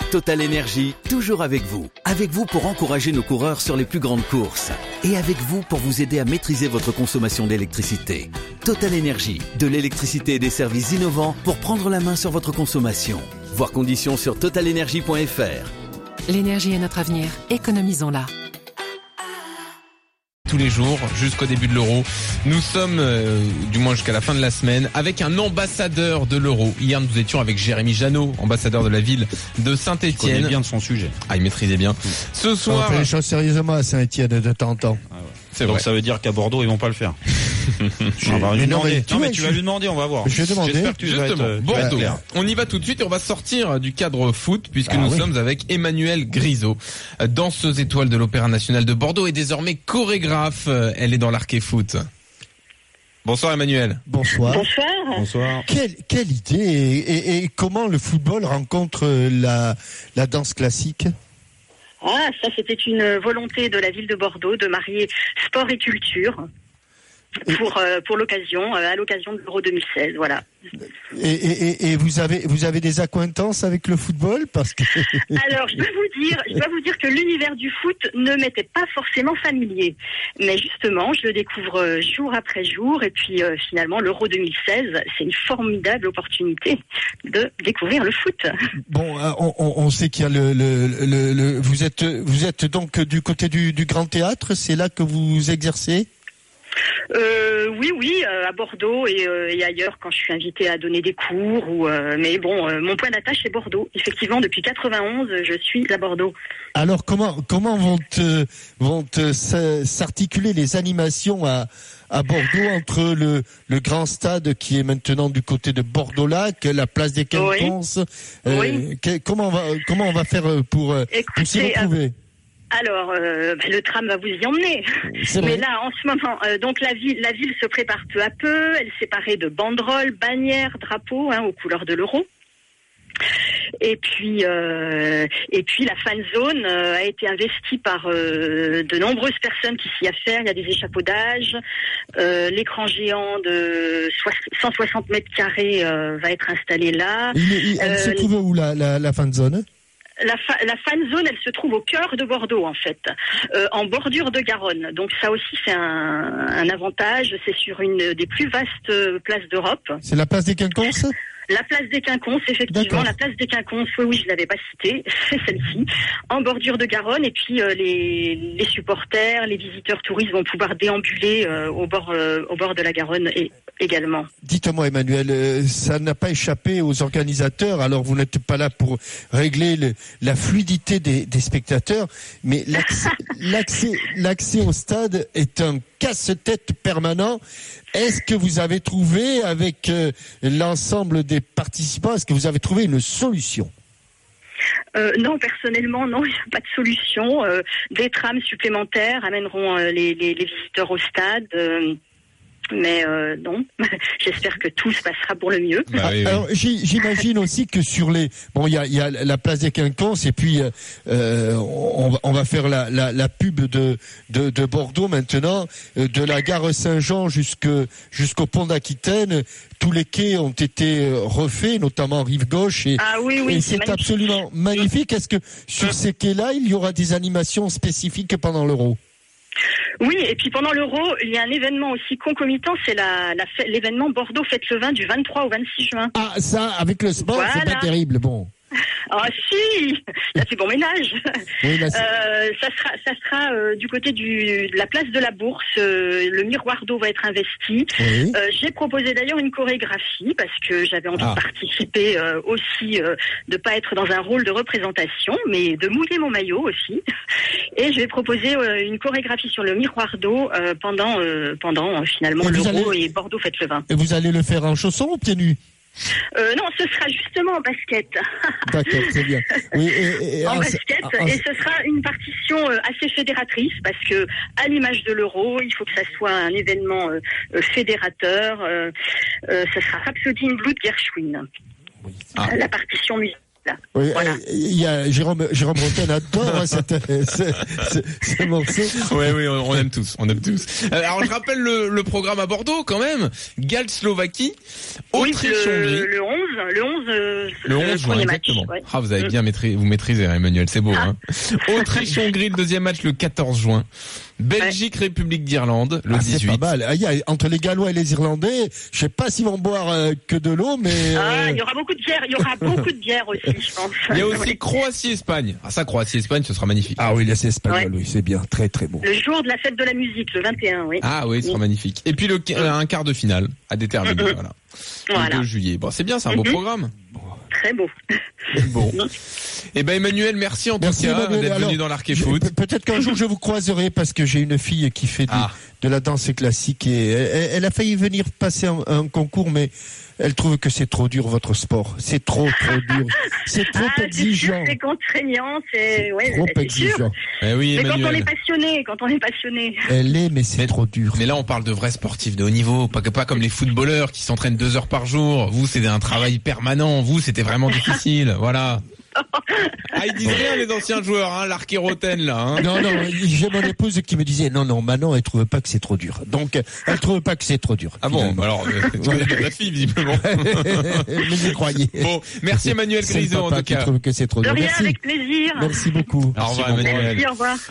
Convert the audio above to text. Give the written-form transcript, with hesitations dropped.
Total Énergie, toujours avec vous. Avec vous pour encourager nos coureurs sur les plus grandes courses. Et avec vous pour vous aider à maîtriser votre consommation d'électricité. Total Énergie, de l'électricité et des services innovants pour prendre la main sur votre consommation. Voir conditions sur totalenergie.fr. L'énergie est notre avenir, économisons-la. Tous les jours jusqu'au début de l'Euro. Nous sommes, du moins jusqu'à la fin de la semaine, avec un ambassadeur de l'Euro. Hier, nous étions avec Jérémy Janot, ambassadeur de la ville de Saint-Étienne. Il connaît bien de son sujet. Ah, il maîtrisait bien. Ce soir... On fait les choses sérieusement à Saint-Étienne de temps en temps. Ah ouais. C'est Donc vrai. ça veut dire qu'à Bordeaux, ils vont pas le faire. On va lui demander. Non, mais tu vas lui demander, on va voir. Je vais demander. J'espère que tu vas Justement, être Bordeaux. clair. On y va tout de suite et on va sortir du cadre foot puisque nous sommes avec Emmanuelle Grisot, danseuse étoile de l'Opéra National de Bordeaux et désormais chorégraphe. Elle est dans l'arc foot. Bonsoir Emmanuelle. Bonsoir. Bonsoir. Bonsoir. Quelle idée et comment le football rencontre la danse classique? Ah, ça c'était une volonté de la ville de Bordeaux de marier sport et culture pour l'occasion, à l'occasion de l'Euro 2016, voilà. Et vous avez des accointances avec le football parce que Alors, je dois vous dire que l'univers du foot ne m'était pas forcément familier. Mais justement, je le découvre jour après jour. Et puis, finalement, l'Euro 2016, c'est une formidable opportunité de découvrir le foot. Bon, on sait qu'il y a vous êtes donc du côté du Grand Théâtre, c'est là que vous exercez? Oui, à Bordeaux et ailleurs quand je suis invitée à donner des cours. Mais bon, mon point d'attache c'est Bordeaux. Effectivement, depuis 91, je suis à Bordeaux. Alors comment vont s'articuler les animations à Bordeaux entre le grand stade qui est maintenant du côté de Bordeaux-Lac, la place des Quinconces? Comment on va faire pour s'y retrouver? Alors, le tram va vous y emmener. Mais là, en ce moment, donc la ville se prépare peu à peu. Elle s'est parée de banderoles, bannières, drapeaux, aux couleurs de l'Euro. Et puis la fan zone a été investie par de nombreuses personnes qui s'y affairent. Il y a des échafaudages. L'écran géant de 160 mètres carrés va être installé là. Elle se trouve où la fan zone? La fan zone, elle se trouve au cœur de Bordeaux, en fait, en bordure de Garonne. Donc ça aussi, c'est un avantage. C'est sur une des plus vastes places d'Europe. C'est la place des Quinconces? La place des Quinconces, effectivement. D'accord. La place des Quinconces, oui, je l'avais pas citée. C'est celle-ci, en bordure de Garonne. Et puis les supporters, les visiteurs touristes vont pouvoir déambuler au bord de la Garonne également. Dites-moi, Emmanuel, ça n'a pas échappé aux organisateurs. Alors vous n'êtes pas là pour régler la fluidité des spectateurs, mais l'accès au stade est un casse-tête permanent. Est-ce que vous avez trouvé avec l'ensemble des participants, est-ce que vous avez trouvé une solution? Non, personnellement, non, il n'y a pas de solution. Des trams supplémentaires amèneront les visiteurs au stade. Mais non, j'espère que tout se passera pour le mieux. Bah, oui. Alors j'imagine aussi que sur il y a la place des Quinconces et puis on va faire la pub de Bordeaux maintenant, de la gare Saint-Jean jusqu'au pont d'Aquitaine. Tous les quais ont été refaits, notamment rive gauche et c'est absolument magnifique. Est-ce que sur ces quais-là, il y aura des animations spécifiques pendant l'Euro? Oui, et puis pendant l'Euro, il y a un événement aussi concomitant, c'est l'événement Bordeaux Fête le Vin du 23 au 26 juin. Ah, ça, avec le sport, voilà. C'est pas terrible, bon. Ah si, là c'est bon ménage. Oui, là, ça sera du côté de la place de la Bourse. Le miroir d'eau va être investi. Oui. J'ai proposé d'ailleurs une chorégraphie parce que j'avais envie de participer aussi, de pas être dans un rôle de représentation, mais de mouiller mon maillot aussi. Et je vais proposer une chorégraphie sur le miroir d'eau pendant finalement l'Euro et Bordeaux Fête le Vin. Et vous allez le faire en chaussons ou pieds nus? Non, ce sera justement en basket. D'accord, c'est bien. Oui, en basket, et ce sera une partition assez fédératrice parce que, à l'image de l'Euro, il faut que ça soit un événement fédérateur. Ça sera Rhapsody in Blue de Gershwin. Oui. La partition musicale. Oui, voilà. Il y a Jérôme Bretagne adore ce morceau. Oui, on aime tous. Alors je rappelle le programme à Bordeaux quand même. Galles-Slovaquie, Autriche-Hongrie. Le Le 11 juin, exactement. Match, ouais. Ah, vous avez bien maîtrisé, Emmanuel, c'est beau, hein. Autriche-Hongrie, le deuxième match, le 14 juin. Belgique-République d'Irlande, le 18. C'est pas mal. Entre les Gallois et les Irlandais, je sais pas s'ils vont boire que de l'eau, mais... il y aura beaucoup de bière. Il y aura beaucoup de bière aussi, je pense. Il y a aussi Croatie-Espagne. Ah, ça, Croatie-Espagne, ce sera magnifique. Ah oui, là, c'est espagnol, oui, c'est bien. Très, très beau. Le jour de la fête de la musique, le 21, oui. Ah oui, ce sera magnifique. Et puis un quart de finale à déterminer, voilà. Le 2 juillet. Bon, c'est bien, c'est un beau programme. Très beau. Bon. Eh ben Emmanuel, merci en tout cas d'être venu dans l'Arc et Foot. Peut-être qu'un jour je vous croiserai parce que j'ai une fille qui fait de la danse classique et elle a failli venir passer un concours, mais elle trouve que c'est trop dur votre sport. C'est trop dur. C'est trop exigeant. C'est contraignant, c'est trop exigeant. Eh oui, mais Emmanuel. quand on est passionné. Elle est, mais c'est trop dur. Mais là, on parle de vrais sportifs de haut niveau, pas comme les footballeurs qui s'entraînent 2 heures par jour. Vous, c'est un travail permanent. Vous, c'était vraiment difficile. Voilà. Ah, ils disent rien, les anciens joueurs, hein, l'Arc et Roten, là, hein. Non, j'ai mon épouse qui me disait, non, Manon, elle trouve pas que c'est trop dur. Donc, elle trouve pas que c'est trop dur. Ah bon, alors, tu connais bien ta fille, visiblement. Mais j'y croyais. Bon, merci Emmanuel Grisot, en tout cas. Qui trouve que c'est trop dur. De rien, merci. avec plaisir. Merci beaucoup. Au revoir, Emmanuel. Merci, au revoir.